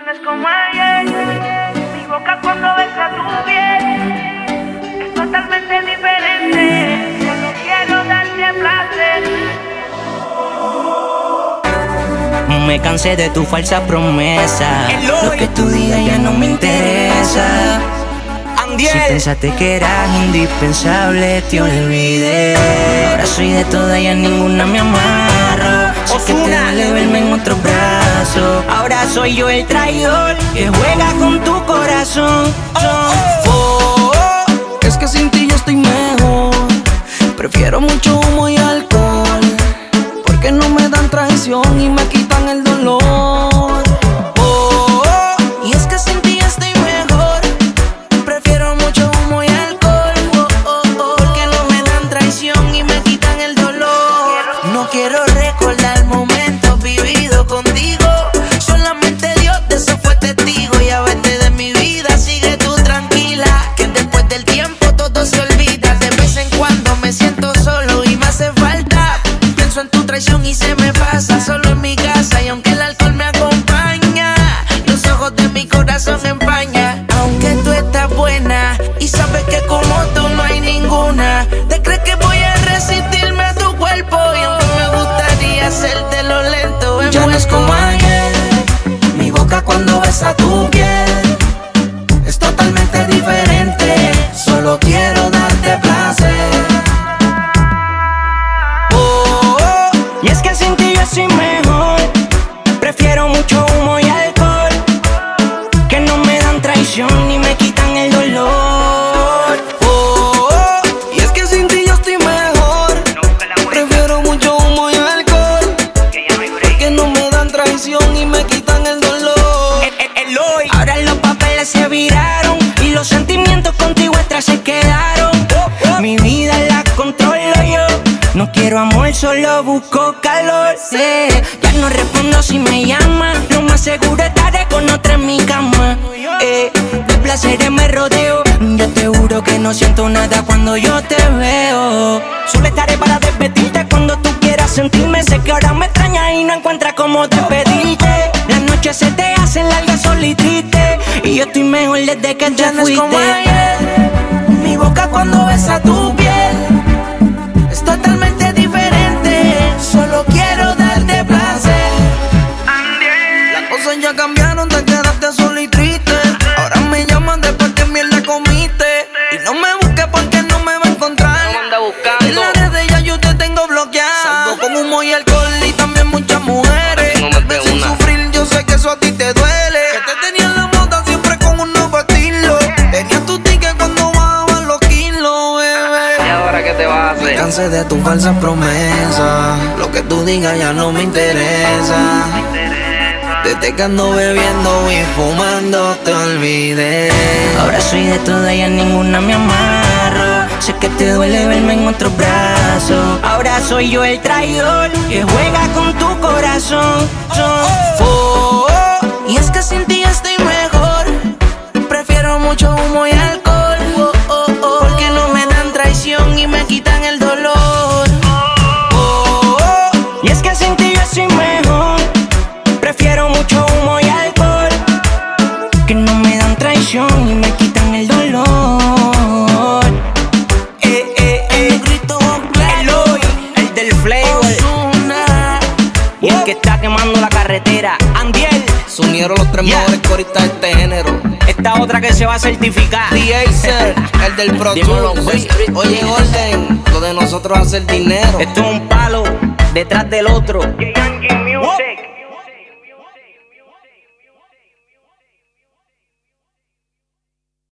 es como ayer, mi boca cuando besa tu piel es totalmente diferente. Solo quiero darte placer. Me cansé de tu falsa promesa. Lo que tú digas ya no me interesa. Si pensaste que eras indispensable, te olvidé. Ahora soy de todas y a ninguna me amarro. Sé que te duele verme en otro brazo. Ahora soy yo el traidor que juega con tu corazón. Es que sin ti yo estoy mejor. Prefiero mucho humo y alcohol, porque no me dan traición y me quitan el dolor. Y es que sin ti estoy mejor. Prefiero mucho humo y alcohol, porque no me dan traición y me quitan el dolor. No quiero recordar momentos vividos contigo. Solamente Dios de eso fue testigo. Y a verte de mi vida, sigue tú tranquila, que después del tiempo todo se olvida. De vez en cuando me siento solo y me hace falta. Pienso en tu traición y se me pasa. Solo en mi casa y aunque el alcohol me acompaña, los ojos de mi corazón empaña. Aunque tú estás buena y sabes que como tú no hay ninguna, ¿te crees que voy a resistirme a tu cuerpo? Y aunque me gustaría hacértelo lento, ya no es como ayer. Mi boca cuando besa tu piel es totalmente diferente. Solo quiero darte placer. Y es que sin ti yo soy mejor. Prefiero mucho humo y alcohol, que no me dan traición ni me quitan el dolor. Y es que sin ti yo estoy mejor. Prefiero mucho humo y alcohol, que no me dan traición y me quitan el dolor. Ahora los papeles se viraron y los sentimientos contigo atrás se quedaron. Mi vida la controlo yo. No quiero amor, solo busco calor. Ya no respondo si me llama. Lo más seguro estaré con otra en mi cama. De placeres me rodeo. Yo te juro que no siento nada cuando yo te veo. Solo estaré para despedirte cuando tú quieras sentirme. Sé que ahora me extrañas y no encuentras cómo despedirte. Las noches se te hacen largas, sola y triste, y yo estoy mejor desde que te Ya no es como fuiste. ayer. Mi boca cuando besa tu piel es totalmente diferente. Solo quiero darte placer. Las cosas ya cambiaron, te quedaste sola y triste. Ahora me llaman después que mierda comiste. Y no me busques porque no me va a encontrar. No me anda buscando. En las redes ya yo te tengo bloqueada. Salgo con humo y alcohol y también muchas mujeres. No me Te sin una. sufrir, yo sé que eso a ti te duele. Que te tenía en la moda siempre con un nuevo estilo. Tenías tu ticket cuando bajaban los kilos, bebé. ¿Y ahora qué te vas a hacer? Cansé de tus falsas promesas. Lo que tú digas ya no me interesa. Desde que ando bebiendo y fumando te olvidé. Ahora soy de todas y a ninguna me amarro. Sé que te duele verme en otro brazo. Ahora soy yo el traidor que juega con tu corazón. Y es que sin ti estoy mejor. Prefiero mucho humo y alcohol, porque no me dan traición y me quitan el dolor. Y es que sin ti yo soy mejor. Prefiero mucho humo y alcohol, que no me dan traición y me quitan el dolor. El grito Eloy, el del flavor, y el que está quemando la carretera, Andiel. Se unieron los tres Yeah. mejores coristas de este género. Esta otra que se va a certificar. The Acer, el del Pro Dímelo, Tools. baby. Oye, Golden, lo de nosotros es hacer dinero. Esto es un palo detrás del otro. Music.